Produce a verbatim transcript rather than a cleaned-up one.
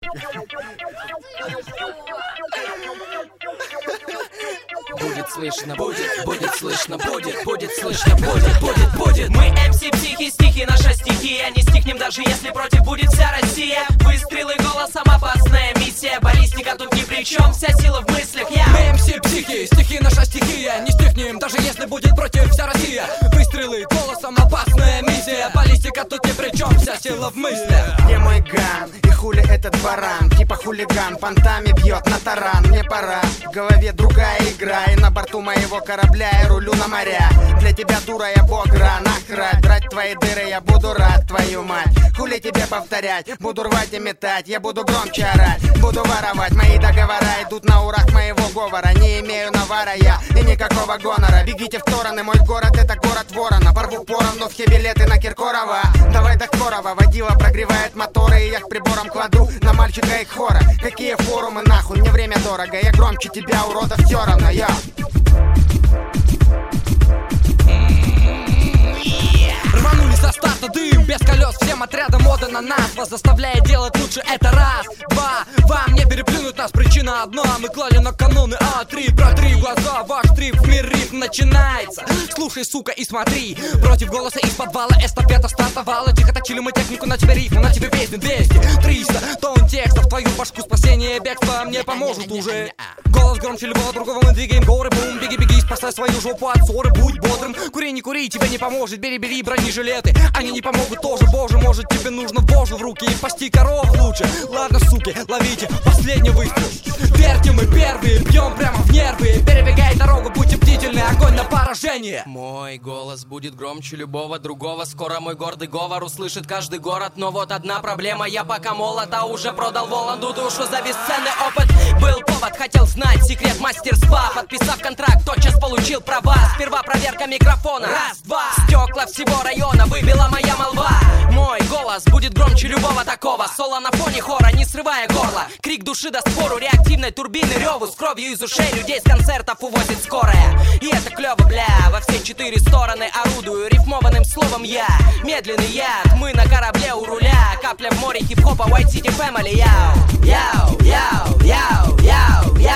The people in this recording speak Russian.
Будет слышно, будет, будет слышно, будет, будет слышно, будет, будет, будет. Мы эм си Психи, стихи наша стихия. Не стихнем, даже если против будет вся Россия. Выстрелы голосом, опасная миссия. Баллистика тут ни при чем, вся сила в мыслях. Я Мы эм си Психи, стихи наша стихия. Не стихнем, даже если будет против вся Россия. Выстрелы голосом, опасная миссия. Баллистика тут ни при чем, вся сила в мыслях. Где мой ган? И хули этот баран? Типа хулиган, понтами бьет на таран. Мне пора, в голове другая игра. И на борту моего корабля я рулю на моря. Для тебя, дура, я богра, нахрать. Брать твои дыры, я буду рад, твою мать. Хули тебе повторять, буду рвать и метать. Я буду громче орать, буду воровать. Мои договора идут на урах моего говора. Не имею навара я и никакого гонора. Бегите в стороны, мой город это город ворона. Порву поровну все билеты на Киркорова. Давай до скорого, водила прогревает моторы. И я к приборам кладу на мальчика и хора. Какие форумы нахуй, мне время дорого. Я громче тебя, урода, все равно, я. Рванули со старта дым, без колес, всем отрядом мода на нас. Вас заставляет делать лучше, это раз, два. Вам не переплюнуть нас, причина одна. Мы клали на каноны А три, протри глаза, ваш трип, в мир рифм начинается. Слушай, сука, и смотри. Против голоса из подвала эстафета стартовала. Тихо точили мы технику, на тебе рифм, на тебе песни двести, триста тонн текста в твою башку, спасение, бегство мне поможет уже. Голос громче любого другого, мы двигаем горы, бум. Беги, беги, спасай свою жопу от ссоры, будь бодрым. Кури, не кури, тебе не поможет, бери, бери бронежилеты. Они не помогут тоже, боже, может тебе нужно божу в руки и пасти коров лучше. Ладно, суки, ловите последний выстрел. Верьте, мы первые, бьем прямо в нервы. Перебегай дорогу, будьте бдительны, огонь на поражение. Мой голос будет громче любого другого. Скоро мой гордый говор услышит каждый город. Но вот одна проблема, я пока молод, а уже продал Воланду душу за бесценный опыт. Был повод, хотел знать секрет мастерства. Подписав контракт, тотчас получил права. Сперва проверка микрофона, раз, два. Стекла всего района выбила моя молва. Мой голос будет громче любого такого. Соло на фоне хора, не срывая горло. Крик души до спору, реактивной турбины реву. С кровью из ушей людей с концертов увозит скорая. И это клево, бля, во все четыре стороны орудую рифмованным словом я. Медленный яд, мы на корабле у руля. Капля в море хип-хопа, White City Family, яу. Яу, яу, яу, яу, яу.